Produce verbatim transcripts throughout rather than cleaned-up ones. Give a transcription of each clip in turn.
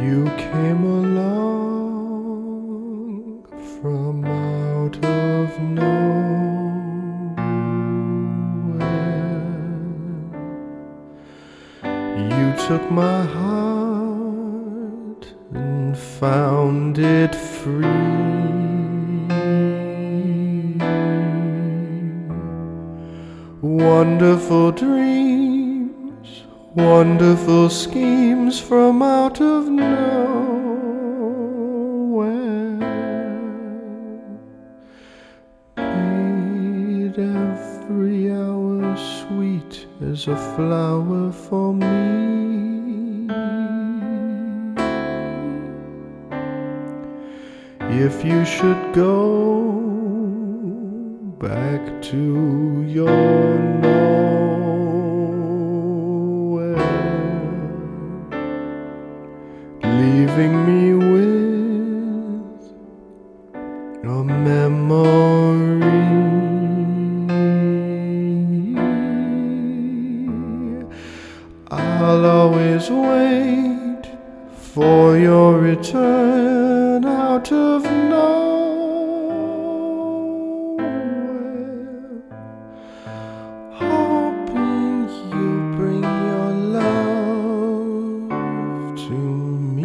You came along from out of nowhere. You took my heart and found it free. Wonderful dreams, wonderful schemes from out of nowhere made every hour sweet as a flower for me. If you should go back to your nowhere, leaving me with a memory, I'll always wait for your return out of nowhere, hoping you'll bring your love to me.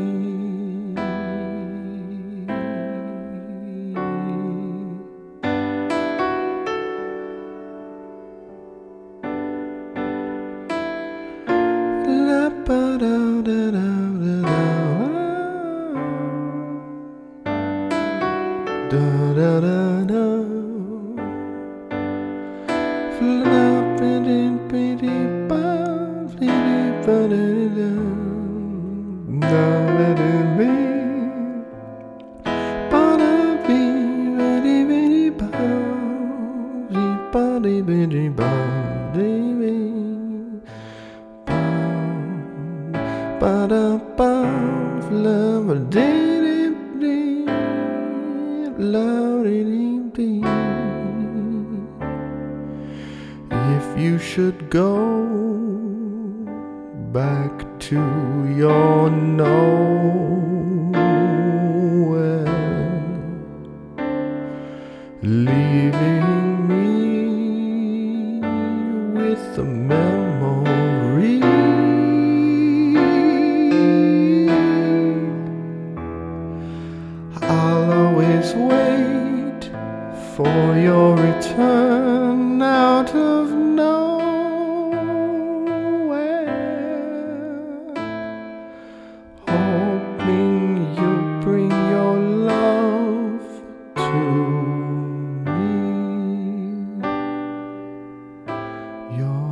La ba da da da da da da da da. Flapping pretty bum, pretty funny down. Da da da da. Ba da be ready ready bum, ba da be be bum, be. Ba da ba, love a dee dee dee, love dee dee dee. If you should go back to your nowhere, leaving me with a memory, I'll always wait for your return out of nowhere, hoping you'll bring your love to me. Your